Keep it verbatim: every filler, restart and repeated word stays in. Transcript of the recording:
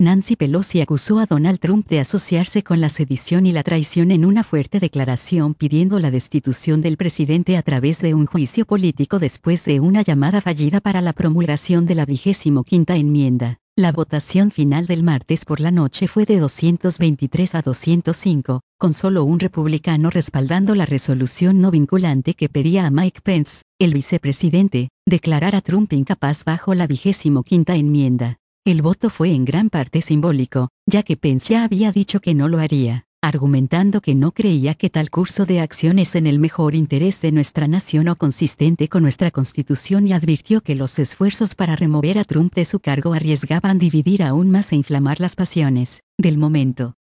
Nancy Pelosi acusó a Donald Trump de asociarse con la sedición y la traición en una fuerte declaración pidiendo la destitución del presidente a través de un juicio político después de una llamada fallida para la promulgación de la vigésimo quinta enmienda. La votación final del martes por la noche fue de doscientos veintitrés a doscientos cinco, con solo un republicano respaldando la resolución no vinculante que pedía a Mike Pence, el vicepresidente, declarar a Trump incapaz bajo la vigésimo quinta enmienda. El voto fue en gran parte simbólico, ya que Pence ya había dicho que no lo haría, argumentando que no creía que tal curso de acción es en el mejor interés de nuestra nación o consistente con nuestra Constitución, y advirtió que los esfuerzos para remover a Trump de su cargo arriesgaban dividir aún más e inflamar las pasiones del momento.